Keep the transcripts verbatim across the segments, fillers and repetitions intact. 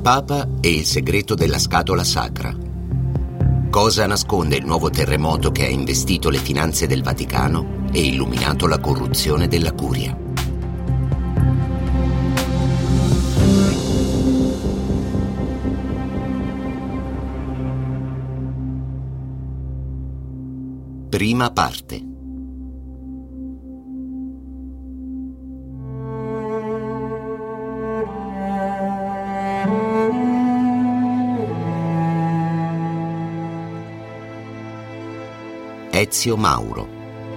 Papa e il segreto della scatola sacra. Cosa nasconde il nuovo terremoto che ha investito le finanze del Vaticano e illuminato la corruzione della Curia? Prima parte. Ezio Mauro.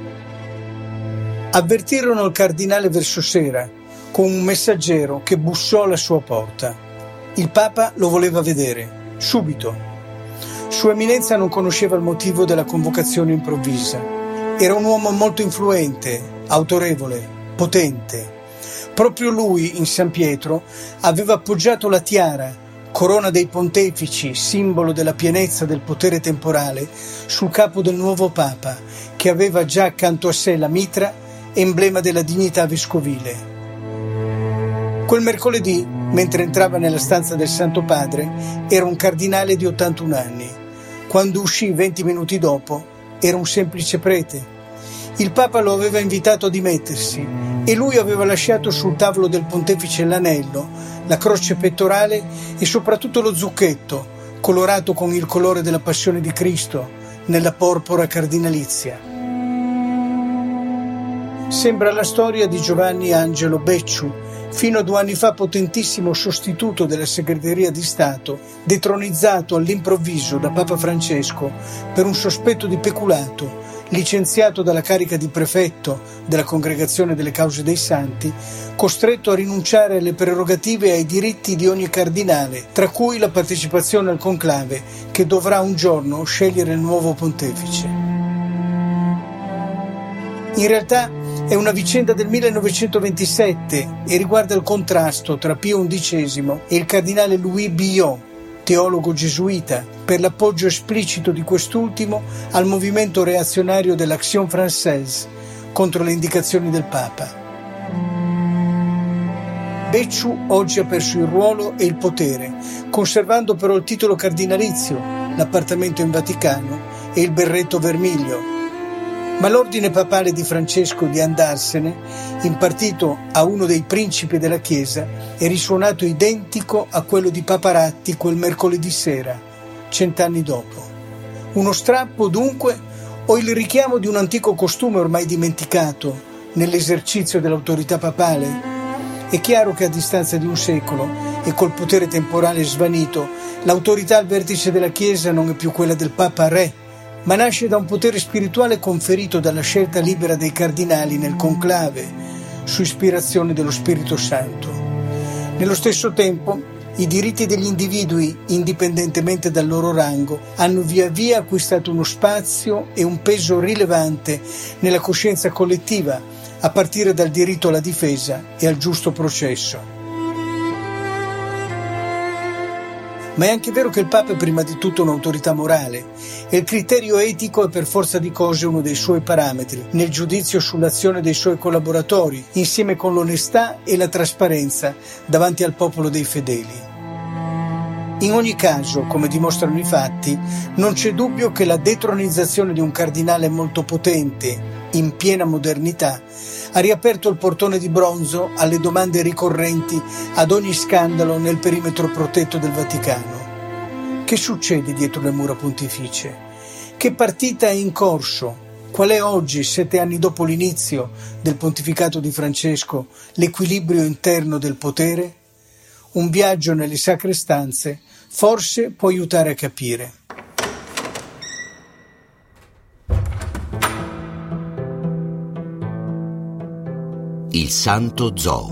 Avvertirono il cardinale verso sera con un messaggero che bussò alla sua porta. Il Papa lo voleva vedere, subito. Sua Eminenza non conosceva il motivo della convocazione improvvisa. Era un uomo molto influente, autorevole, potente. Proprio lui, in San Pietro, aveva appoggiato la tiara, corona dei pontefici, simbolo della pienezza del potere temporale, sul capo del nuovo Papa, che aveva già accanto a sé la mitra, emblema della dignità vescovile. Quel mercoledì, mentre entrava nella stanza del Santo Padre, era un cardinale di ottantuno anni. Quando uscì venti minuti dopo, era un semplice prete. Il Papa lo aveva invitato a dimettersi e lui aveva lasciato sul tavolo del pontefice l'anello, la croce pettorale e soprattutto lo zucchetto, colorato con il colore della passione di Cristo, nella porpora cardinalizia. Sembra la storia di Giovanni Angelo Becciu, fino a due anni fa potentissimo sostituto della segreteria di Stato, detronizzato all'improvviso da Papa Francesco per un sospetto di peculato, licenziato dalla carica di prefetto della Congregazione delle Cause dei Santi, costretto a rinunciare alle prerogative e ai diritti di ogni cardinale, tra cui la partecipazione al conclave che dovrà un giorno scegliere il nuovo pontefice. In realtà è una vicenda del millenovecentoventisette e riguarda il contrasto tra Pio undicesimo e il cardinale Louis Billot, teologo gesuita, per l'appoggio esplicito di quest'ultimo al movimento reazionario dell'Action Française contro le indicazioni del Papa. Becciu oggi ha perso il ruolo e il potere, conservando però il titolo cardinalizio, l'appartamento in Vaticano e il berretto vermiglio. Ma l'ordine papale di Francesco di andarsene, impartito a uno dei principi della Chiesa, è risuonato identico a quello di Papa Ratti quel mercoledì sera, cent'anni dopo. Uno strappo, dunque, o il richiamo di un antico costume ormai dimenticato nell'esercizio dell'autorità papale? È chiaro che a distanza di un secolo e col potere temporale svanito, l'autorità al vertice della Chiesa non è più quella del Papa Re, ma nasce da un potere spirituale conferito dalla scelta libera dei cardinali nel conclave, su ispirazione dello Spirito Santo. Nello stesso tempo, i diritti degli individui, indipendentemente dal loro rango, hanno via via acquistato uno spazio e un peso rilevante nella coscienza collettiva, a partire dal diritto alla difesa e al giusto processo. Ma è anche vero che il Papa è prima di tutto un'autorità morale e il criterio etico è per forza di cose uno dei suoi parametri nel giudizio sull'azione dei suoi collaboratori, insieme con l'onestà e la trasparenza davanti al popolo dei fedeli. In ogni caso, come dimostrano i fatti, non c'è dubbio che la detronizzazione di un cardinale molto potente, in piena modernità, ha riaperto il portone di bronzo alle domande ricorrenti ad ogni scandalo nel perimetro protetto del Vaticano. Che succede dietro le mura pontificie? Che partita è in corso? Qual è oggi, sette anni dopo l'inizio del pontificato di Francesco, l'equilibrio interno del potere? Un viaggio nelle sacre stanze forse può aiutare a capire. Il Santo Zoo.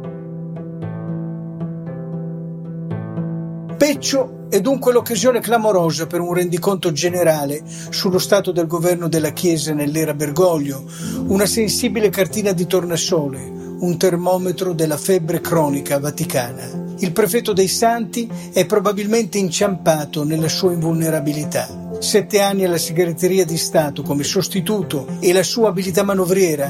Becciu è dunque l'occasione clamorosa per un rendiconto generale sullo stato del governo della Chiesa nell'era Bergoglio, una sensibile cartina di tornasole, un termometro della febbre cronica vaticana. Il prefetto dei Santi è probabilmente inciampato nella sua invulnerabilità. Sette anni alla segreteria di Stato come sostituto e la sua abilità manovriera,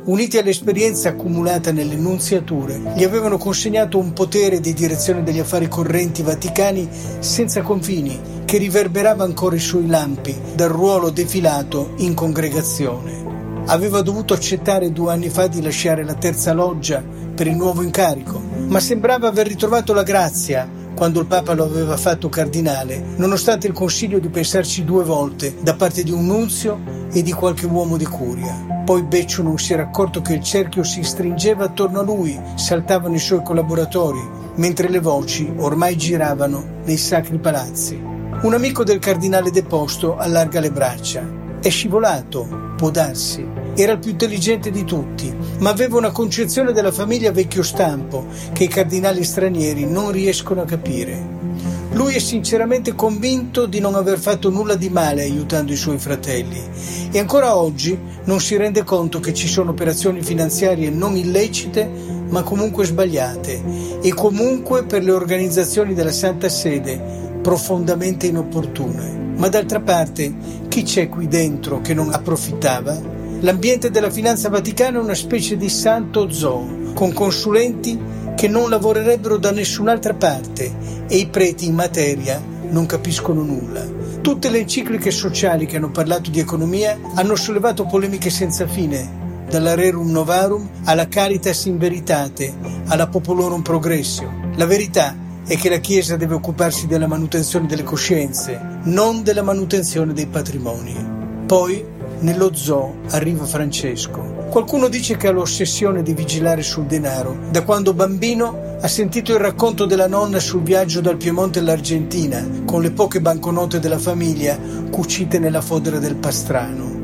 uniti all'esperienza accumulata nelle nunziature, gli avevano consegnato un potere di direzione degli affari correnti vaticani senza confini, che riverberava ancora i suoi lampi dal ruolo defilato in congregazione. Aveva dovuto accettare due anni fa di lasciare la terza loggia per il nuovo incarico, ma sembrava aver ritrovato la grazia quando il Papa lo aveva fatto cardinale, nonostante il consiglio di pensarci due volte da parte di un nunzio e di qualche uomo di curia. Poi Beccio non si era accorto che il cerchio si stringeva attorno a lui, saltavano i suoi collaboratori, mentre le voci ormai giravano nei sacri palazzi. Un amico del cardinale deposto allarga le braccia. È scivolato, può darsi. Era il più intelligente di tutti, ma aveva una concezione della famiglia vecchio stampo che i cardinali stranieri non riescono a capire. Lui è sinceramente convinto di non aver fatto nulla di male aiutando i suoi fratelli e ancora oggi non si rende conto che ci sono operazioni finanziarie non illecite ma comunque sbagliate e comunque per le organizzazioni della Santa Sede profondamente inopportune. Ma d'altra parte, chi c'è qui dentro che non approfittava? L'ambiente della finanza vaticana è una specie di santo zoo, con consulenti che non lavorerebbero da nessun'altra parte e i preti in materia non capiscono nulla. Tutte le encicliche sociali che hanno parlato di economia hanno sollevato polemiche senza fine, dalla Rerum Novarum alla Caritas in Veritate, alla Popolorum Progressio. La verità è che la Chiesa deve occuparsi della manutenzione delle coscienze, non della manutenzione dei patrimoni. Poi, nello zoo arriva Francesco. Qualcuno dice che ha l'ossessione di vigilare sul denaro. Da quando bambino ha sentito il racconto della nonna sul viaggio dal Piemonte all'Argentina, con le poche banconote della famiglia cucite nella fodera del pastrano.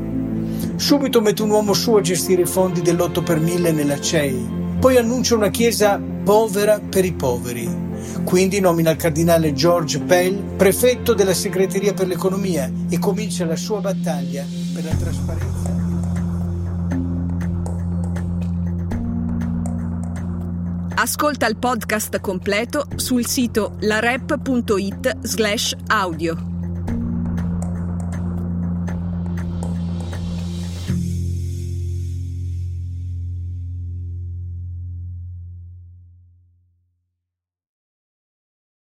Subito mette un uomo su a gestire i fondi dell'otto per mille nella C E I. Poi annuncia una chiesa povera per i poveri. Quindi nomina il cardinale George Pell prefetto della segreteria per l'economia e comincia la sua battaglia per la trasparenza. Ascolta il podcast completo sul sito larep punto it slash audio.